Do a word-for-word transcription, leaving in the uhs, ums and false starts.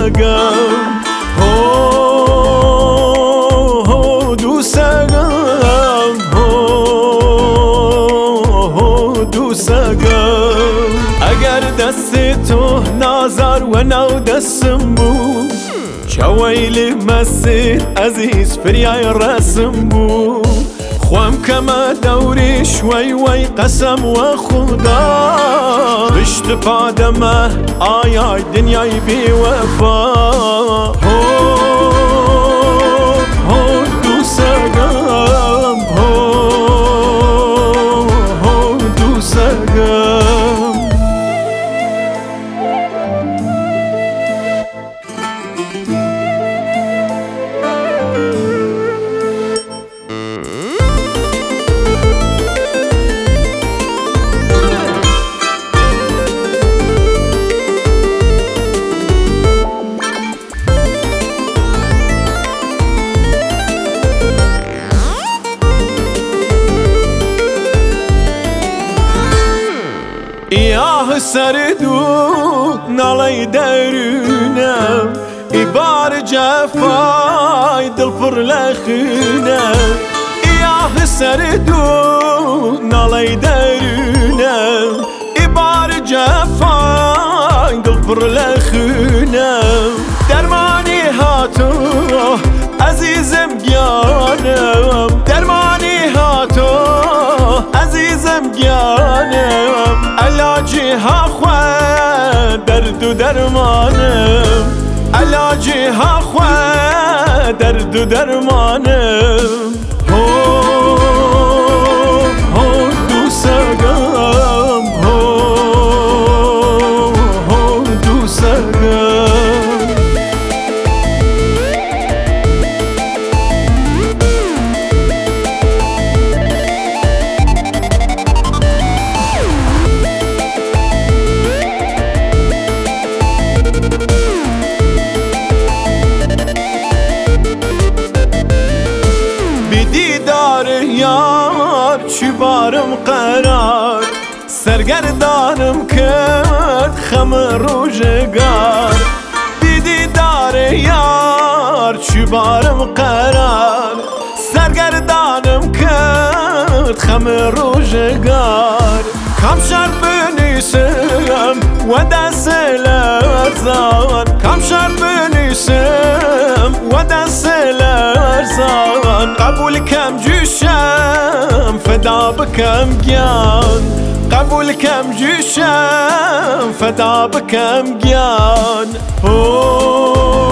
دوسەگەم دووسەگەم دووسەگەم ئەگەر دەستی تۆ نازار وە ناو دەسم بوو چاوەی لێ مەسیر ئەزیز فریای ڕەسم بوو خوام کەمە دەوری شوەی وەی قەسەم وە خودا پشت پادەمە ئایای دنیای بێوەفا دووسەگەم دووسەگەم یاه سەردوو ناڵەی دەرونم ئیبار جەفای دڵپڕ لە خوێنم یاه سەردوو ناڵەی دەرونم ئیبار جەفای دڵپڕ لە خوێنم دەرمانی هاتۆ ئەزیزم گیانم دەرمانی هاتۆ ئەزیزم گیانم علاجی ها خوێ دەرد و دەرمانم علاجی ها خوێ دەرد و دەرمانم دووسەگەم دووسەگەم یار چی بارم قرار سرگردانم کرد خەم ڕۆژگار دیدار یار چی بارم قرار سرگردانم کرد خەم ڕۆژگار کام شەر بنویسم وە دەستێ لەرزان کام شەر بنویسم وە دەستێ لەرزان قبول کەم جوشم فدا بکەم گیان قبول کەم جوشم فدا بکەم گیان